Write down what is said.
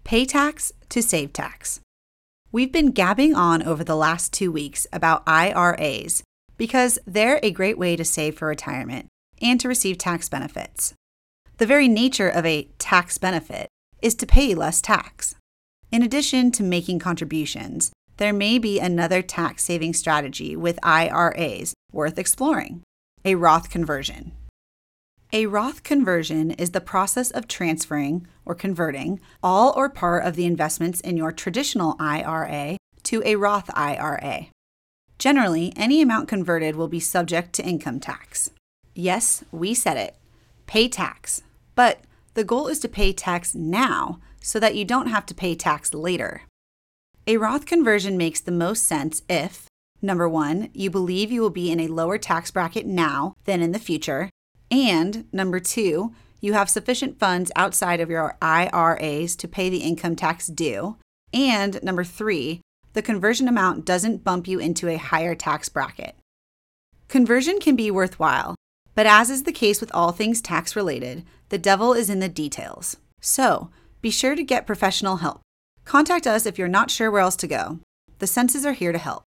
Pay tax to save tax. We've been gabbing on over the last 2 weeks about IRAs because they're a great way to save for retirement and to receive tax benefits. The very nature of a tax benefit is to pay less tax. In addition to making contributions, there may be another tax-saving strategy with IRAs worth exploring: a Roth conversion. A Roth conversion is the process of transferring or converting all or part of the investments in your traditional IRA to a Roth IRA. Generally, any amount converted will be subject to income tax. Yes, we said it. Pay tax. But the goal is to pay tax now so that you don't have to pay tax later. A Roth conversion makes the most sense if, number one, you believe you will be in a lower tax bracket now than in the future, and number two, you have sufficient funds outside of your IRAs to pay the income tax due, and number three, the conversion amount doesn't bump you into a higher tax bracket. Conversion can be worthwhile, but as is the case with all things tax-related, the devil is in the details. So, be sure to get professional help. Contact us if you're not sure where else to go. The senses are here to help.